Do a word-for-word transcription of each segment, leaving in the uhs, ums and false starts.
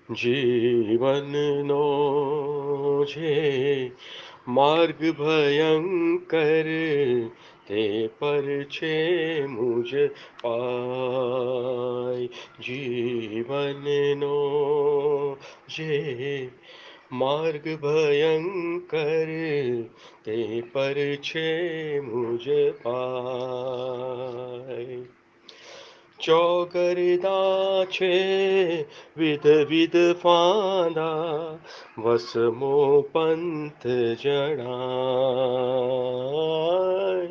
જીવનનો છે માર્ગ ભયંકર, તે પર છે મુજ પાય. જીવનનો છે માર્ગ ભયંકર, તે પર છે મુજ પાય. ચોગરદા છે વિધ વિધ ફાંદા, વસમો પંથ જણાય.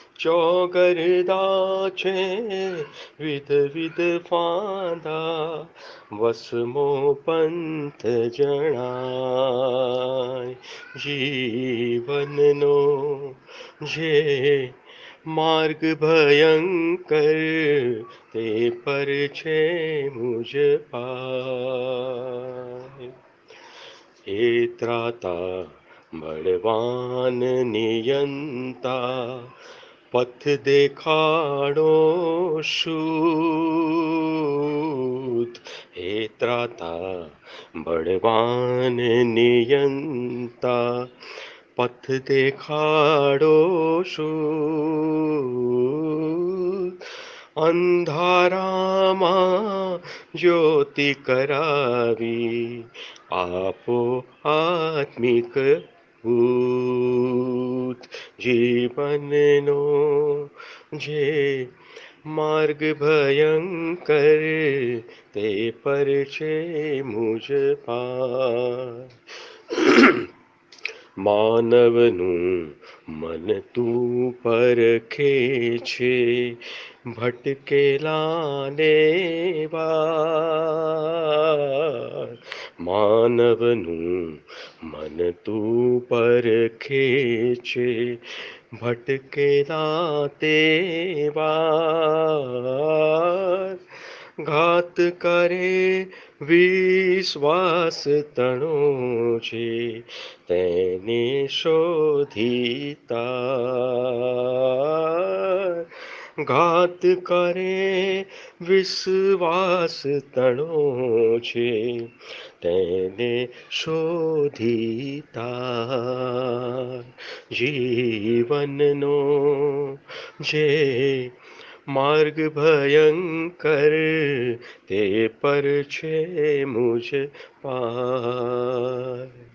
ચોગરદા છે વિધ વિધ ફાંદા, વસમો પંથ જણાય. જીવનનો જે માર્ગ ભયંકર, તે પર છે મુજ પાય. હે ત્રાતા બળવાન નિયંતા, પથ દેખાડો શુદ્ધ. હે ત્રાતા બળવાન નિયંતા, પથ દેખાડો શુદ્ધ. અંધારામાં જ્યોતિ કરાવી, આપો આત્મિક ભૂત. જીવનનો જે માર્ગ ભયંકર, તે પર છે મુજ પાય. માનવનું મન તું પરખે છે, ભટકેલાને વાર. માનવનું મન તું પરખે છે, ભટકેલા તે વાર. ઘાત કરે વિશ્વાસ તણો છે, તેને શોધી તાર. ઘાત કરે વિશ્વાસ તણો છે, તેને શોધી તાર. જીવનનો જે માર્ગ ભયંકર, તે પર છે મુજ પાય.